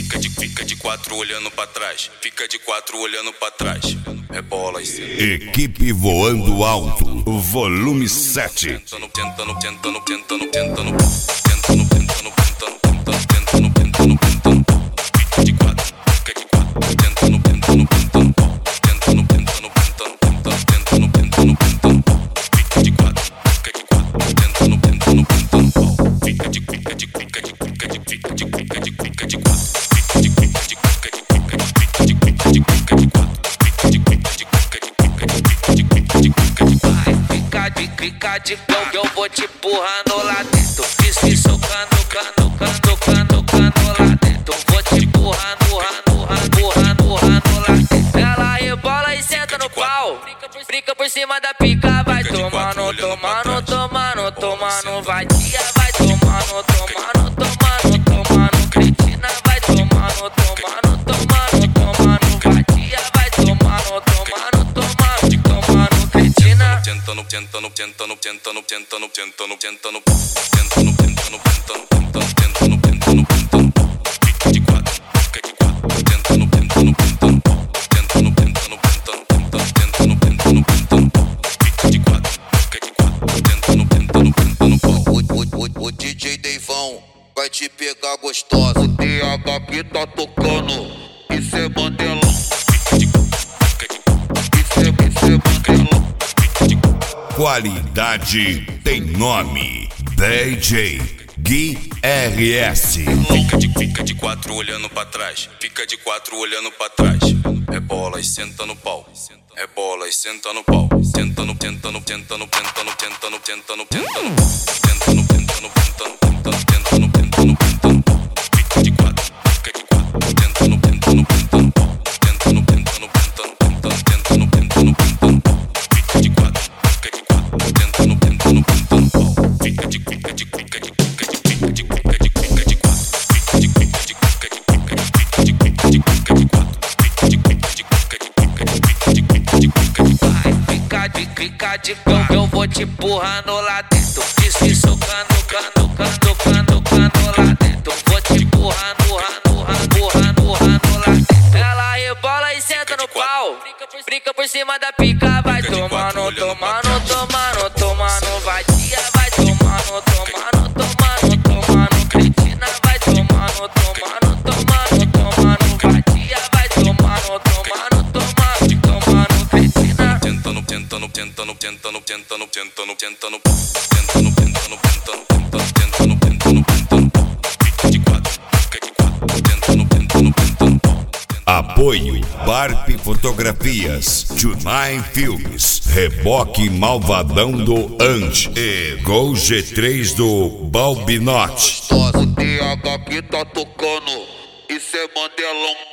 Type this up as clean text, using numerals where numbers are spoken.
Fica de quatro olhando pra trás. Fica de quatro olhando pra trás. É bola e cê. Equipe voando alto, volume 7. Fica de cão que eu vou te empurrando lá dentro. Fiz socando, lá dentro. Vou te empurrando lá dentro. Ela rebola e senta no pau. Brinca por cima da pica, vai tomando, vadia, vai tomando, cretina, vai tomando, vadia, vai tomando, cretina. O DJ Deivão vai te pegar gostosa. O TH que tá tocando, isso é Mandelão. Isso é Mandelão. Qualidade tem nome. DJ Gui RS. Fica de quatro olhando pra trás. Fica de quatro olhando pra trás. É bola e senta no pau. É bola e senta no pau. Tenta no pau. Fica de quatro, tenta no pau. Fica de cão que eu vou te empurrando lá dentro. Fiz socando, lá dentro. Vou te empurrando lá dentro. Ela rebola e senta no pau. Brinca por cima da pica, vai tomando, vadia, vai tomando, cretina, vai tomando, vadia, vai tomando, cretina. Apoio Barp Fotografias, Tunai Filmes, Reboque Malvadão do Ange e Gol G3 do Balbinote. O TH que tá tocando, isso é Mandelão.